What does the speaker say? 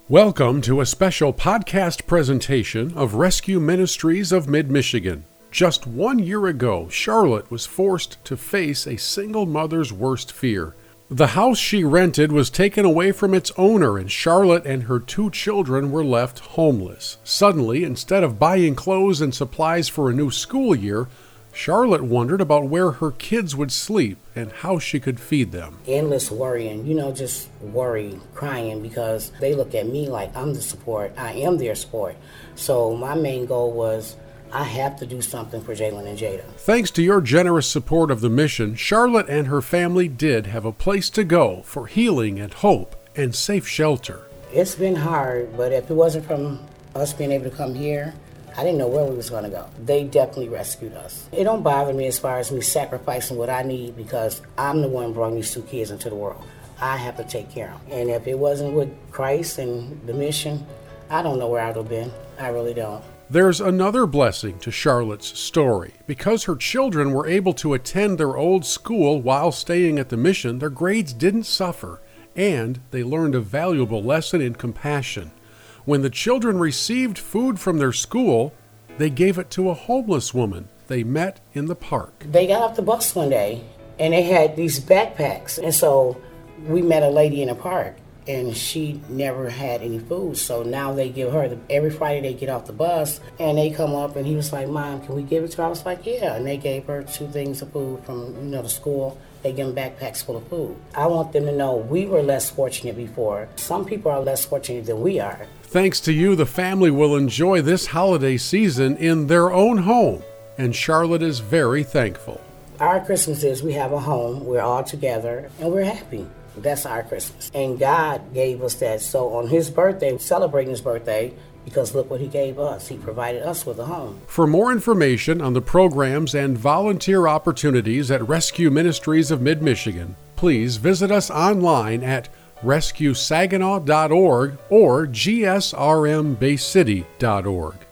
Welcome to a special podcast presentation of Rescue Ministries of Mid-Michigan. Just 1 year ago, Charlotte was forced to face a single mother's worst fear. The house she rented was taken away from its owner, and Charlotte and her 2 children were left homeless. Suddenly, instead of buying clothes and supplies for a new school year, Charlotte wondered about where her kids would sleep and how she could feed them. Endless worrying, just worry, crying, because they look at me like I'm the support. I am their support. So my main goal was I have to do something for Jalen and Jada. Thanks to your generous support of the mission, Charlotte and her family did have a place to go for healing and hope and safe shelter. It's been hard, but if it wasn't from us being able to come here, I didn't know where we was going to go. They definitely rescued us. It don't bother me as far as me sacrificing what I need, because I'm the one bringing these 2 kids into the world. I have to take care of them. And if it wasn't with Christ and the mission, I don't know where I would have been. I really don't. There's another blessing to Charlotte's story. Because her children were able to attend their old school while staying at the mission, their grades didn't suffer, and they learned a valuable lesson in compassion. When the children received food from their school, they gave it to a homeless woman they met in the park. They got off the bus one day, and they had these backpacks. And so we met a lady in the park, and she never had any food. So now they give her, every Friday they get off the bus, and they come up, and he was like, "Mom, can we give it to her?" I was like, "Yeah." And they gave her 2 things of food from, the school. They give them backpacks full of food. I want them to know we were less fortunate before. Some people are less fortunate than we are. Thanks to you, the family will enjoy this holiday season in their own home, and Charlotte is very thankful. Our Christmas is we have a home, we're all together, and we're happy. That's our Christmas. And God gave us that. So on his birthday, celebrating his birthday, because look what he gave us. He provided us with a home. For more information on the programs and volunteer opportunities at Rescue Ministries of Mid-Michigan, please visit us online at rescuesaginaw.org or gsrmbaycity.org.